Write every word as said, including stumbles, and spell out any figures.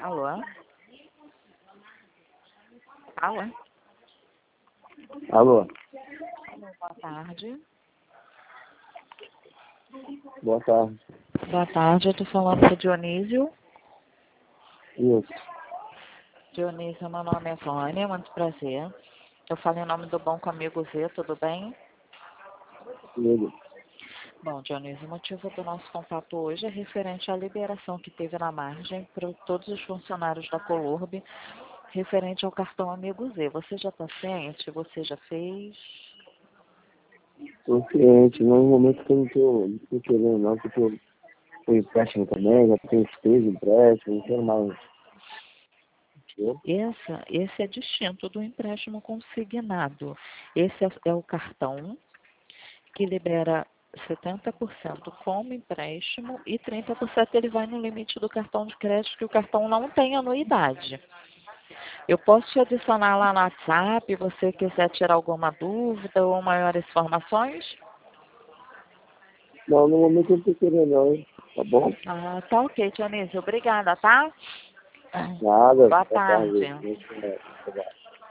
Alô? Alô? Alô, Boa tarde. boa tarde. Boa tarde, eu tô falando com o Dionísio. Isso, Dionísio, meu nome é Vânia, muito prazer. Eu falo em nome do Banco Amigo Z, tudo bem? tudo. Bom, Dionísio, o motivo do nosso contato hoje é referente à liberação que teve na margem para todos os funcionários da Colurb, referente ao cartão Amigo Z. Você já está ciente? Você já fez? Tô ciente, no momento que eu não tô, não tô querendo não, porque eu tô empréstimo também, já tenho despesa, empréstimo, não quero mais. Entendeu? Essa, esse é distinto do empréstimo consignado. Esse é, é o cartão que libera setenta por cento como empréstimo e trinta por cento ele vai no limite do cartão de crédito, que o cartão não tem anuidade. Eu posso te adicionar lá no WhatsApp, se você quiser tirar alguma dúvida ou maiores informações? Não, no momento eu não tô querendo não, tá bom? Ah, tá ok, Dionísio. Obrigada, tá? Nada, Boa boa tarde. tarde. Muito bem. Obrigado.